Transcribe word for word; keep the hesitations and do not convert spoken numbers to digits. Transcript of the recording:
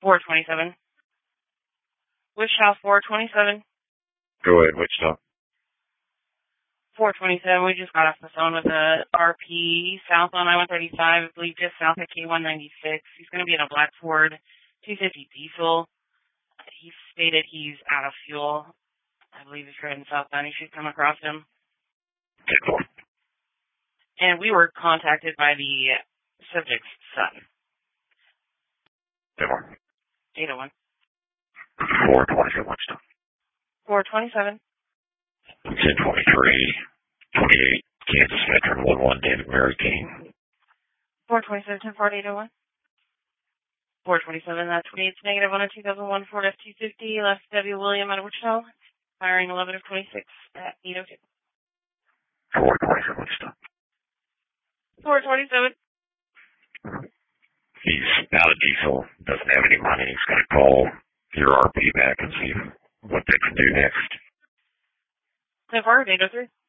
four twenty-seven. Wichita four twenty-seven. Go ahead, Wichita. four twenty-seven, we just got off the phone with a R P south on I one thirty-five, I believe just south of K one ninety-six. He's going to be in a black Ford two fifty diesel. He stated he's out of fuel. I believe he's heading southbound. You should come across him. And we were contacted by the subject's son. eight oh one. four twenty-seven, Wichita. four twenty-seven. ten twenty-three, twenty-eight, Kansas Veteran one one, David Mary King. four twenty-seven, ten forty, eight oh one. four twenty-seven, that's twenty-eight, negative one oh two thousand one, Ford F two fifty, left W. William out of Wichita, firing eleven of twenty-six at eight oh two. four twenty-seven, Wichita. four twenty-seven. He's out of diesel, doesn't have any money. He's going to call your R P back and see what they can do next. So far, eight oh three.